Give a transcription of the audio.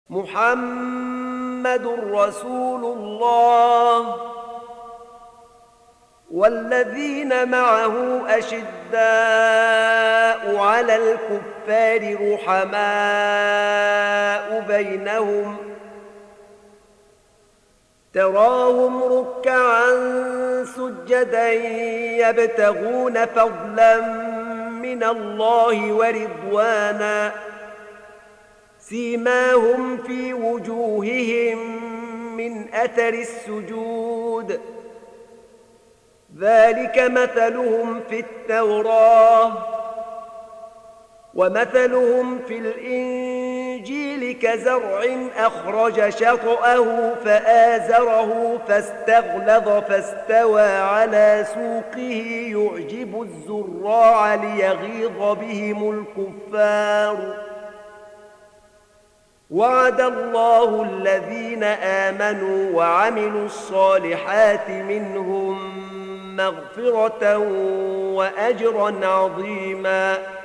محمد رسول الله والذين معه أشداء على الكفار رحماء بينهم تراهم ركعا سجدا يبتغون فضلا من الله ورضوانا سيماهم في وجوههم من أثر السجود ذلك مثلهم في التوراة ومثلهم في الإنجيل كزرع أخرج شطأه فآزره فاستغلظ فاستوى على سوقه يعجب الزراع ليغيظ بهم الكفار وعد الله الذين آمنوا وعملوا الصالحات منهم مغفرة وأجرا عظيما